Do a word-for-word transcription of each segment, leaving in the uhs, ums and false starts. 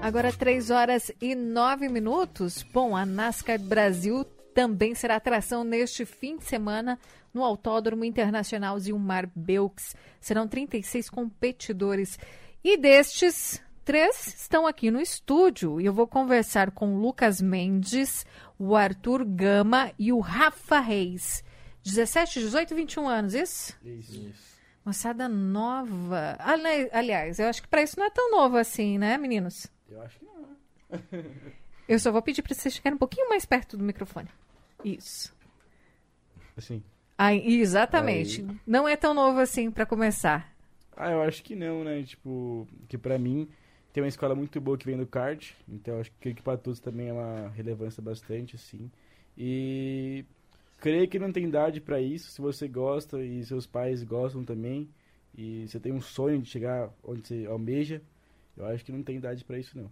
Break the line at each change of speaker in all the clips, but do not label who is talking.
Agora três horas e nove minutos. Bom, a NASCAR Brasil também será atração neste fim de semana no Autódromo Internacional Zilmar Belks. Serão trinta e seis competidores. E destes, três estão aqui no estúdio. E eu vou conversar com o Lucas Mendes, o Arthur Gama e o Rafa Reis. dezessete, dezoito, vinte e um anos, isso?
Isso. isso.
Moçada nova. Ali- Aliás, eu acho que para isso não é tão novo assim, né, meninos?
Eu acho que não.
Eu só vou pedir para vocês chegarem um pouquinho mais perto do microfone. Isso.
Assim.
Ah, exatamente.
Aí.
Não é tão novo assim para começar.
Ah, eu acho que não, né? Tipo, que pra mim tem uma escola muito boa que vem do kart, então eu acho que pra todos também é uma relevância bastante, assim. E creio que não tem idade pra isso, se você gosta e seus pais gostam também, e você tem um sonho de chegar onde você almeja, eu acho que não tem idade pra isso, não.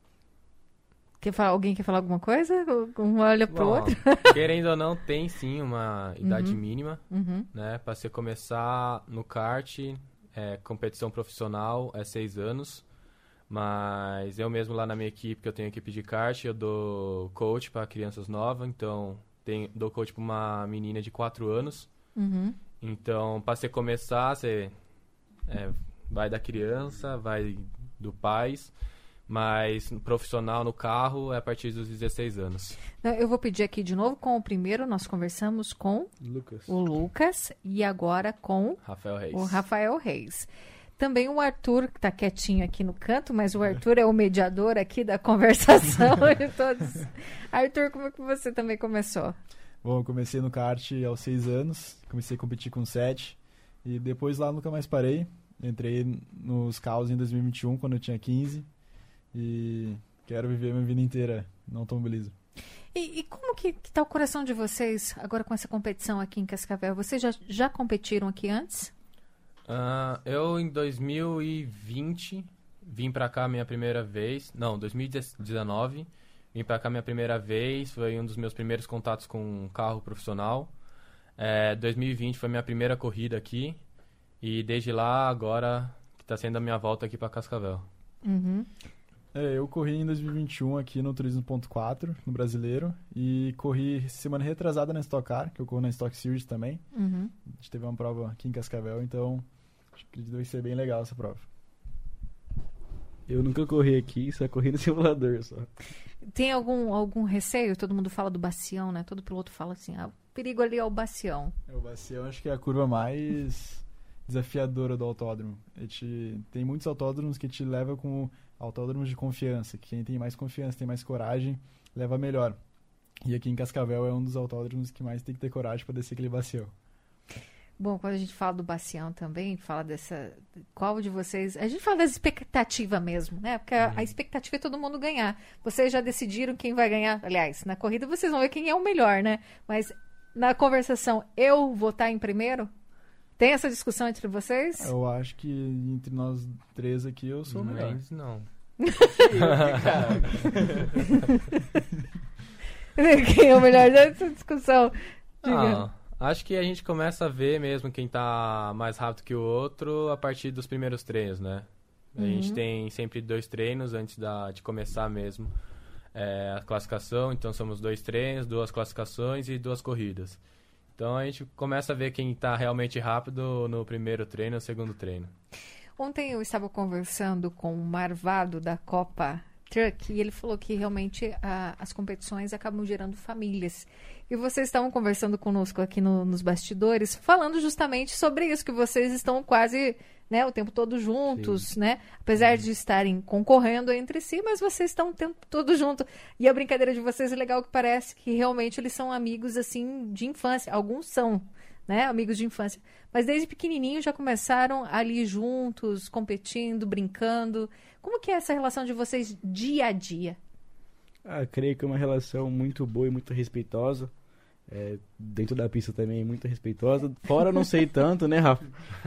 Quer falar, alguém quer falar alguma coisa? Um olha pro
Bom,
outro?
Querendo ou não, tem sim uma idade
Uhum.
mínima,
Uhum.
né? Pra você começar no kart, é, competição profissional é seis anos. Mas eu mesmo lá na minha equipe, que eu tenho equipe de kart, eu dou coach para crianças novas. Então, tenho, dou coach para uma menina de quatro anos.
Uhum.
Então, para você começar, você é, vai da criança, vai do pais. Mas no profissional no carro é a partir dos dezesseis anos.
Não, eu vou pedir aqui de novo com o primeiro. Nós conversamos com
Lucas.
o Lucas e agora com
Rafael Reis.
o Rafael Reis. Também o Arthur, que está quietinho aqui no canto, mas o Arthur é o mediador aqui da conversação de todos. Arthur, como é que você também começou?
Bom, eu comecei no kart aos seis anos, comecei a competir com sete, e depois lá nunca mais parei. Entrei nos carros em dois mil e vinte e um, quando eu tinha quinze, e quero viver minha vida inteira no automobilismo.
E, e como que está o coração de vocês agora com essa competição aqui em Cascavel? Vocês já, já competiram aqui antes?
Ah, eu em dois mil e vinte vim pra cá minha primeira vez, não, dois mil e dezenove vim pra cá minha primeira vez, foi um dos meus primeiros contatos com um carro profissional. É, dois mil e vinte foi minha primeira corrida aqui e desde lá agora que tá sendo a minha volta aqui pra Cascavel.
Uhum.
É, eu corri em dois mil e vinte e um aqui no Turismo ponto quatro, no Brasileiro, e corri semana retrasada na Stock Car, que eu corro na Stock Series também.
Uhum.
A gente teve uma prova aqui em Cascavel, então acho que vai ser bem legal essa prova.
Eu nunca corri aqui, só corri no simulador só.
Tem algum, algum receio? Todo mundo fala do bacião, né? Todo piloto fala assim, ah, o perigo ali é o bacião.
É, o Bacião acho que é a curva mais desafiadora do autódromo. A gente, tem muitos autódromos que te levam com autódromos de confiança, que quem tem mais confiança, tem mais coragem, leva melhor. E aqui em Cascavel é um dos autódromos que mais tem que ter coragem para descer aquele bacião.
Bom, quando a gente fala do bacião também, fala dessa... Qual de vocês... A gente fala das expectativas mesmo, né? Porque a, a expectativa é todo mundo ganhar. Vocês já decidiram quem vai ganhar. Aliás, na corrida vocês vão ver quem é o melhor, né? Mas na conversação, eu vou estar em primeiro? Tem essa discussão entre vocês?
Eu acho que entre nós três aqui eu sou o melhor.
Mas não.
Quem é o melhor dessa discussão? Diga.
Ah, acho que a gente começa a ver mesmo quem tá mais rápido que o outro a partir dos primeiros treinos, né? A
Uhum.
gente tem sempre dois treinos antes da, de começar mesmo é, a classificação. Então, somos dois treinos, duas classificações e duas corridas. Então, a gente começa a ver quem tá realmente rápido no primeiro treino e no segundo treino.
Ontem eu estava conversando com o Marvado da Copa Truck e ele falou que realmente a, as competições acabam gerando famílias. E vocês estavam conversando conosco aqui no- nos bastidores, falando justamente sobre isso, que vocês estão quase, né, o tempo todo juntos,
Sim.
né? Apesar de estarem concorrendo entre si, mas vocês estão o tempo todo junto. E a brincadeira de vocês é legal que parece que realmente eles são amigos, assim, de infância. Alguns são, né, amigos de infância. Mas desde pequenininho já começaram ali juntos, competindo, brincando. Como que é essa relação de vocês dia a dia?
Ah, creio que é uma relação muito boa e muito respeitosa. É, dentro da pista também muito respeitosa. Fora eu não sei tanto, né, Rafa?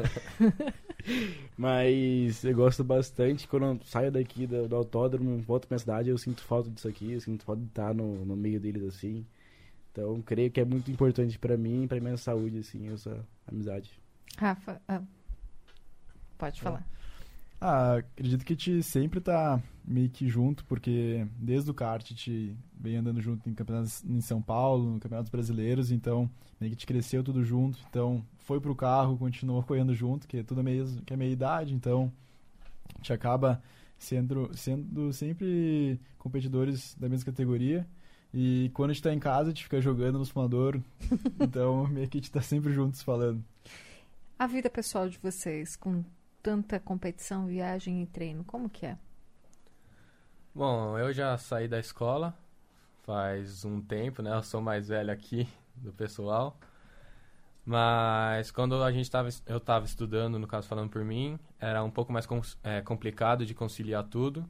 Mas eu gosto bastante. Quando eu saio daqui do, do autódromo, volto pra minha cidade, eu sinto falta disso aqui. Eu sinto falta de estar no, no meio deles, assim. Então, creio que é muito importante pra mim e pra minha saúde, assim, essa amizade.
Rafa, ah, pode falar.
Ah, acredito que a gente sempre tá meio que junto, porque desde o kart a gente vem andando junto em campeonatos em São Paulo, no campeonatos brasileiros, então meio que a gente cresceu tudo junto, então foi pro carro, continuou correndo junto, que é tudo a mesma, que é a meia idade, então a gente acaba sendo, sendo sempre competidores da mesma categoria. E quando a gente tá em casa, a gente fica jogando no simulador, então meio que a gente tá sempre juntos falando.
A vida pessoal de vocês, com tanta competição, viagem e treino, como que é?
Bom, eu já saí da escola faz um tempo, né? Eu sou mais velho aqui do pessoal. Mas quando a gente tava, eu estava estudando, no caso falando por mim, era um pouco mais com, é, complicado de conciliar tudo.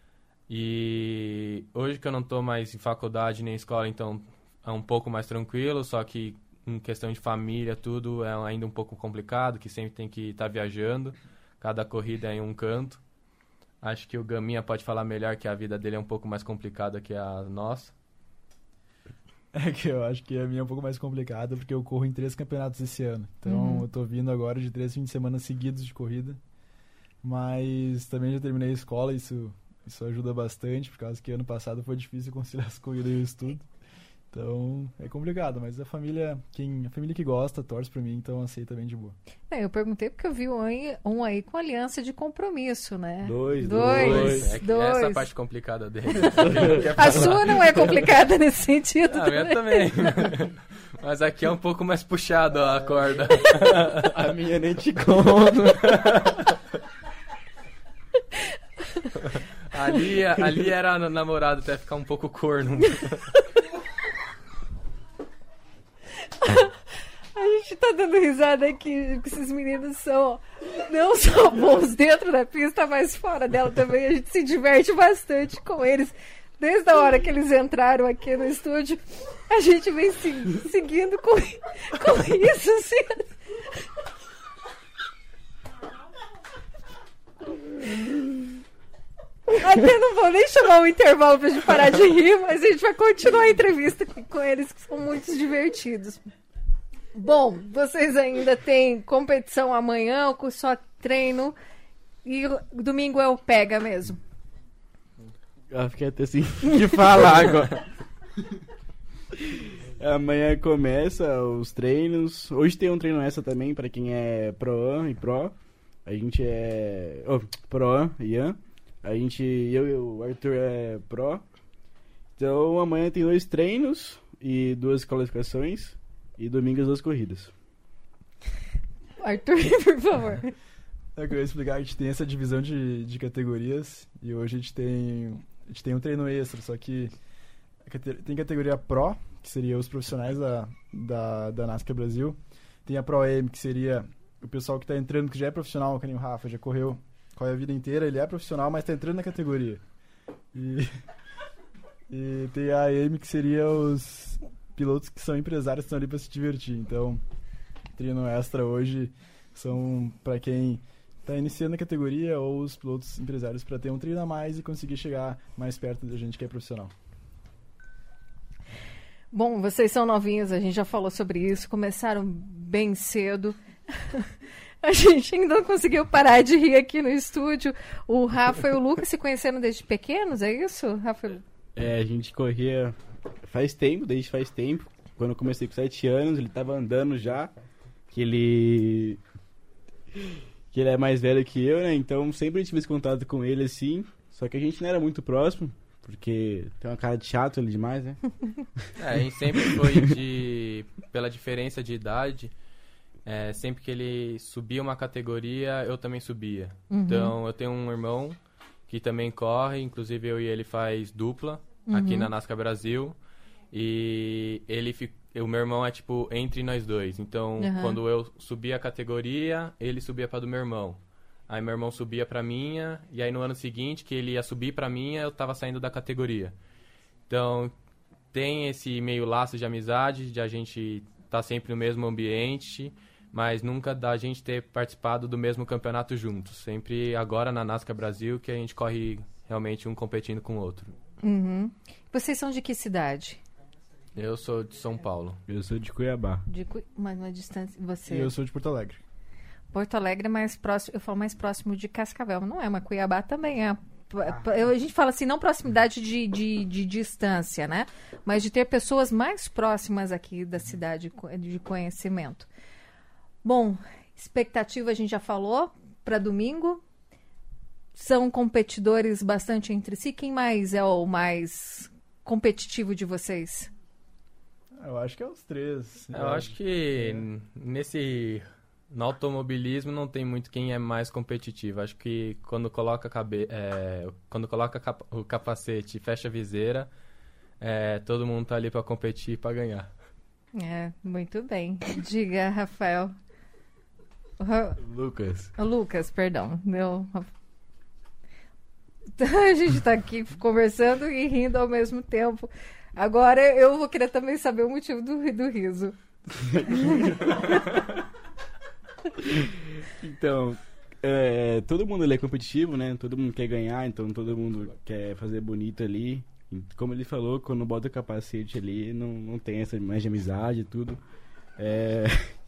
E hoje que eu não estou mais em faculdade nem escola, então é um pouco mais tranquilo, só que em questão de família, tudo é ainda um pouco complicado, que sempre tem que estar tá viajando, cada corrida é em um canto. Acho que o Gaminha pode falar melhor que a vida dele é um pouco mais complicada que a nossa.
É que eu acho que a minha é um pouco mais complicada, porque eu corro em três campeonatos esse ano. Então
Uhum.
eu tô vindo agora de três fins de semana seguidos de corrida. Mas também já terminei a escola, isso, isso ajuda bastante, por causa que ano passado foi difícil conciliar as corridas e o estudo. Então é complicado, mas a família, quem, a família que gosta, torce pra mim, então aceita bem de boa.
É, eu perguntei porque eu vi um aí, um aí com aliança de compromisso, né?
Dois,
dois.
dois.
É que
dois.
essa é a parte complicada dele.
A sua não é complicada nesse sentido.
A minha também. Mas aqui é um pouco mais puxado a corda.
A minha nem te conto.
Ali, ali era namorado até ficar um pouco corno.
A gente tá dando risada aqui, que esses meninos são não só bons dentro da pista, mas fora dela também. A gente se diverte bastante com eles. Desde a hora que eles entraram aqui no estúdio, a gente vem se, seguindo com, com isso. Assim. Até não vou nem chamar um intervalo pra gente parar de rir, mas a gente vai continuar a entrevista com eles, que são muito divertidos. Bom, vocês ainda têm competição amanhã, ou só treino, e domingo é o pega mesmo.
Eu fiquei até assim de falar agora. Amanhã começa os treinos. Hoje tem um treino extra também pra quem é Pro-Am e Pro. A gente é... Oh, Pro-Am e Ian. A gente, eu e o Arthur é Pro. Então amanhã tem dois treinos e duas qualificações. E domingo as duas corridas.
Arthur, por favor.
É que eu ia explicar, a gente tem essa divisão de, de categorias e hoje a gente tem, a gente tem um treino extra, só que tem categoria Pro, que seria os profissionais da, da, da NASCAR Brasil. Tem a Pro-M, que seria o pessoal que está entrando, que já é profissional, que nem o Rafa, já correu, corre a vida inteira, ele é profissional, mas está entrando na categoria. E, e tem a A-M, que seria os pilotos que são empresários, que estão ali para se divertir. Então, treino extra hoje são para quem está iniciando a categoria ou os pilotos empresários para ter um treino a mais e conseguir chegar mais perto da gente que é profissional.
Bom, vocês são novinhos, a gente já falou sobre isso, começaram bem cedo. A gente ainda não conseguiu parar de rir aqui no estúdio. O Rafa e o Lucas se conheceram desde pequenos, é isso, Rafa?
É, a gente corria faz tempo, desde faz tempo. Quando eu comecei com sete anos, ele tava andando já. Que ele... Que ele é mais velho que eu, né? Então sempre tive esse contato com ele, assim. Só que a gente não era muito próximo. Porque tem uma cara de chato ele demais, né?
É, a gente sempre foi de... Pela diferença de idade, é, sempre que ele subia uma categoria, eu também subia.
Uhum.
Então, eu tenho um irmão que também corre, inclusive eu e ele faz dupla aqui
Uhum.
na NASCAR Brasil. E ele fica... o meu irmão é tipo entre nós dois. Então,
Uhum.
quando eu subia a categoria, ele subia pra do meu irmão. Aí meu irmão subia pra minha, e aí no ano seguinte, que ele ia subir pra minha, eu tava saindo da categoria. Então, tem esse meio laço de amizade, de a gente estar sempre no mesmo ambiente, mas nunca da gente ter participado do mesmo campeonato juntos. Sempre agora na NASCAR Brasil que a gente corre realmente um competindo com o outro.
Uhum. Vocês são de que cidade?
Eu sou de São Paulo.
Eu sou de Cuiabá.
De Cui... Mas uma distância... Você...
E eu sou de Porto Alegre.
Porto Alegre é mais próximo, eu falo mais próximo de Cascavel, não é, mas Cuiabá também é. Eu, a gente fala assim, não proximidade de, de, de distância, né? Mas de ter pessoas mais próximas aqui da cidade de conhecimento. Bom, expectativa a gente já falou para domingo. São competidores bastante entre si. Quem mais é o mais competitivo de vocês?
Eu acho que é os três.
Eu acho que nesse... No automobilismo não tem muito quem é mais competitivo. Acho que quando coloca, cabe... é... quando coloca cap... o capacete e fecha a viseira, é... todo mundo tá ali para competir e para ganhar. É,
muito bem. Diga, Rafael.
Lucas.
Lucas, perdão. Meu... A gente tá aqui conversando e rindo ao mesmo tempo. Agora eu vou querer também saber o motivo do, do riso.
Então, é, todo mundo ali é competitivo, né? Todo mundo quer ganhar, então todo mundo quer fazer bonito ali. Como ele falou, quando bota o capacete ali, não, não tem essa mais de amizade e tudo. É...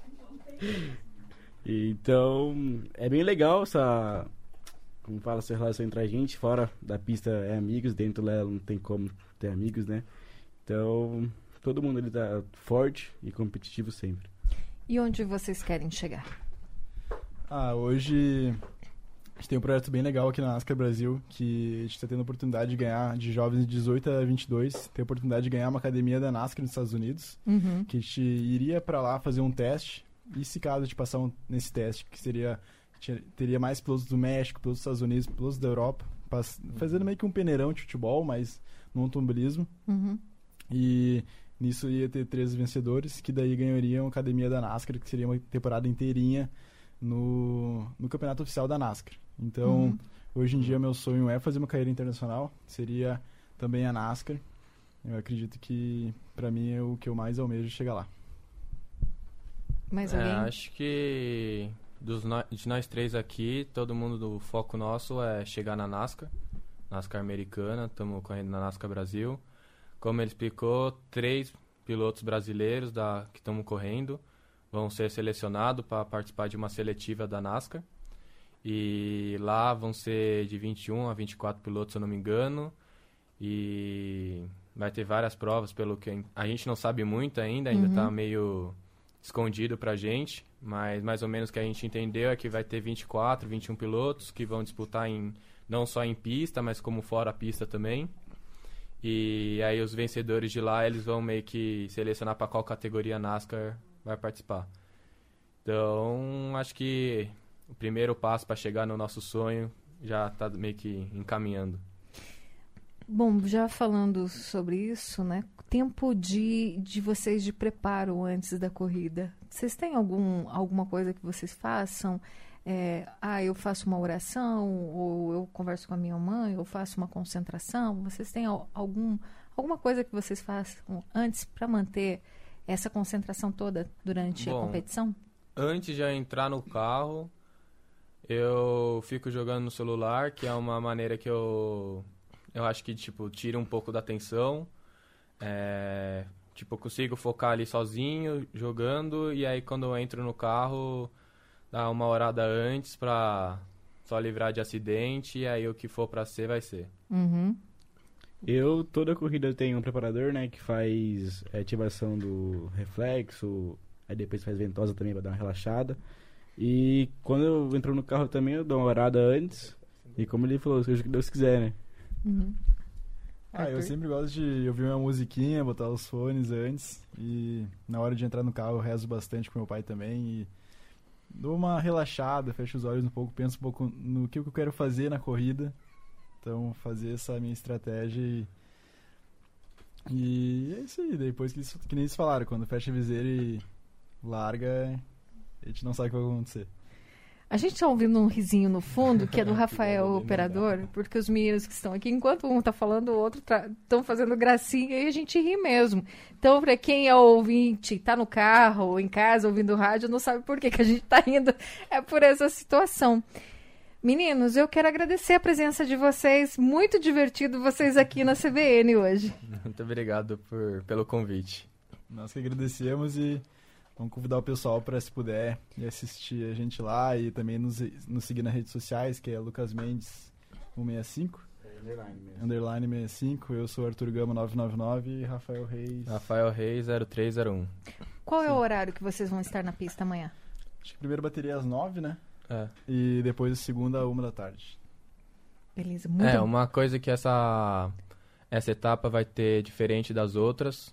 Então, é bem legal essa... Como fala, essa relação entre a gente. Fora da pista é amigos, dentro dela não tem como ter amigos, né? Então, todo mundo ali tá forte e competitivo sempre.
E onde vocês querem chegar?
Ah, hoje a gente tem um projeto bem legal aqui na NASCAR Brasil, que a gente está tendo a oportunidade de ganhar, de jovens de dezoito a vinte e dois, tem a oportunidade de ganhar uma academia da NASCAR nos Estados Unidos,
uhum.
que a gente iria para lá fazer um teste, e se caso de passar um, nesse teste, que seria, teria mais pilotos do México, pilotos dos Estados Unidos, pilotos da Europa, pass, fazendo meio que um peneirão de futebol, mas no automobilismo.
Uhum.
E nisso ia ter três vencedores, que daí ganhariam a academia da NASCAR, que seria uma temporada inteirinha no, no campeonato oficial da NASCAR. Então,
uhum.
hoje em dia, meu sonho é fazer uma carreira internacional, seria também a NASCAR. Eu acredito que, para mim, é o que eu mais almejo chegar lá.
Mais
é,
alguém?
Acho que dos no... de nós três aqui, todo mundo do foco nosso é chegar na NASCAR, NASCAR americana, estamos correndo na NASCAR Brasil. Como ele explicou, três pilotos brasileiros da... que estamos correndo vão ser selecionados para participar de uma seletiva da NASCAR. E lá vão ser de vinte e um a vinte e quatro pilotos, se eu não me engano. E vai ter várias provas, pelo que a gente não sabe muito ainda, ainda está
uhum.
meio escondido pra gente. Mas mais ou menos o que a gente entendeu é que vai ter vinte e quatro, vinte e um pilotos que vão disputar em, não só em pista, mas como fora a pista também. E aí os vencedores de lá, eles vão meio que selecionar para qual categoria NASCAR vai participar. Então, acho que o primeiro passo para chegar no nosso sonho já está meio que encaminhando.
Bom, já falando sobre isso, né? Tempo de, de vocês de preparo antes da corrida. Vocês têm algum, alguma coisa que vocês façam? É, ah, eu faço uma oração, ou eu converso com a minha mãe, ou faço uma concentração. Vocês têm algum, alguma coisa que vocês façam antes para manter essa concentração toda durante
Bom,
a competição?
Antes de eu entrar no carro, eu fico jogando no celular, que é uma maneira que eu, eu acho que tipo, tira um pouco da atenção. É, tipo, eu consigo focar ali sozinho, jogando, e aí quando eu entro no carro, dá uma horada antes pra só livrar de acidente, e aí o que for pra ser, vai ser.
Uhum.
Eu, toda corrida tem um preparador, né, que faz ativação do reflexo, aí depois faz ventosa também pra dar uma relaxada. E quando eu entro no carro também, eu dou uma orada antes, e como ele falou, seja o que Deus quiser, né.
Uhum.
Ah, eu sempre gosto de ouvir uma musiquinha, botar os fones antes, e na hora de entrar no carro eu rezo bastante com meu pai também, e dou uma relaxada, fecho os olhos um pouco, penso um pouco no que eu quero fazer na corrida. Então, fazer essa minha estratégia e... E é isso aí, depois que, isso, que nem eles falaram, quando fecha a viseira e larga, a gente não sabe o que vai acontecer.
A gente está ouvindo um risinho no fundo, que é do Rafael, o operador, porque os meninos que estão aqui, enquanto um está falando, o outro estão fazendo gracinha e a gente ri mesmo. Então, para quem é ouvinte, está no carro ou em casa ouvindo rádio, não sabe por que, que a gente está rindo. É por essa situação. Meninos, eu quero agradecer a presença de vocês. Muito divertido vocês aqui na C B N hoje.
Muito obrigado por, pelo convite.
Nós que agradecemos e Vamos convidar o pessoal para, se puder, ir assistir a gente lá e também nos, nos seguir nas redes sociais, que é Lucas Mendes cento e sessenta e cinco.
É underline mesmo.
Underline sessenta e cinco. Eu sou Arthur Gama novecentos e noventa e nove e Rafael Reis.
Rafael Reis zero três zero um.
Qual é o horário que vocês vão estar na pista amanhã?
Acho que primeiro bateria às nove, né?
É.
E depois segunda, uma da tarde.
Beleza, muito
É,
bom.
uma coisa que essa, essa etapa vai ter diferente das outras,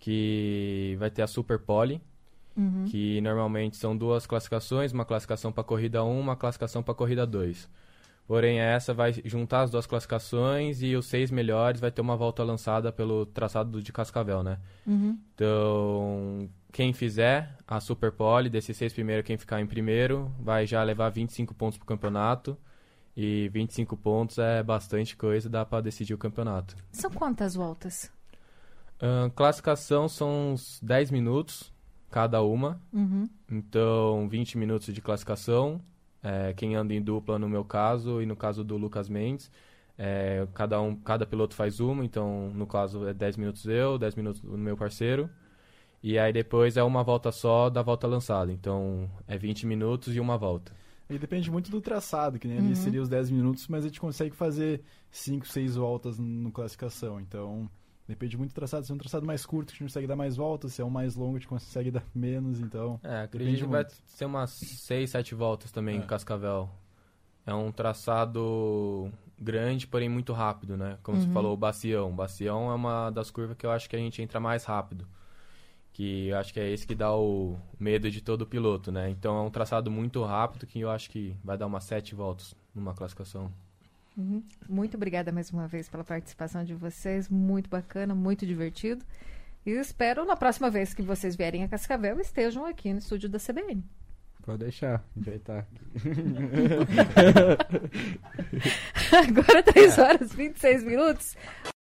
que vai ter a Super Pole,
Uhum.
que normalmente são duas classificações, uma classificação para corrida um, uma classificação para corrida dois. Porém, essa vai juntar as duas classificações e os seis melhores vai ter uma volta lançada pelo traçado de Cascavel, né?
Uhum.
Então, quem fizer a Super Pole, desses seis primeiros, quem ficar em primeiro, vai já levar vinte e cinco pontos pro campeonato. E vinte e cinco pontos é bastante coisa, dá para decidir o campeonato.
São quantas voltas?
Ahn, classificação são uns dez minutos cada uma.
Uhum.
Então, vinte minutos de classificação. É, quem anda em dupla, no meu caso, e no caso do Lucas Mendes, é, cada, um, cada piloto faz uma. Então, no caso, é dez minutos eu, dez minutos o meu parceiro. E aí depois é uma volta só da volta lançada. Então, é vinte minutos e uma volta.
E depende muito do traçado, que nem
Uhum.
ali seria os dez minutos, mas a gente consegue fazer cinco, seis voltas no classificação. Então, depende muito do traçado. Se é um traçado mais curto, a gente consegue dar mais voltas. Se é um mais longo, a gente consegue dar menos. Então,
É,
Depende
acredito que vai
muito.
ser umas seis, sete voltas também
É.
em Cascavel. É um traçado grande, porém muito rápido, né? Como você
Uhum.
falou, o Bacião. O Bacião é uma das curvas que eu acho que a gente entra mais rápido. Que eu acho que é esse que dá o medo de todo piloto, né? Então é um traçado muito rápido que eu acho que vai dar umas sete voltas numa classificação.
Uhum. Muito obrigada mais uma vez pela participação de vocês. Muito bacana, muito divertido. E espero na próxima vez que vocês vierem a Cascavel estejam aqui no estúdio da C B N.
Pode deixar, a gente vai estar.
Agora três horas e vinte e seis minutos.